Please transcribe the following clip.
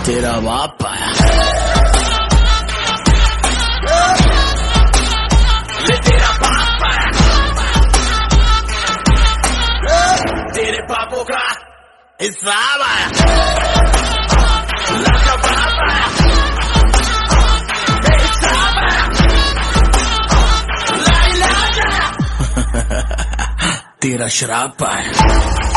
तेरा बाप आया, ले तेरा बाप आया, तेरे पापों का हिसाब आया, लाका बाप आया, हिसाब आया, ला इलाज आया, तेरा शराब आया।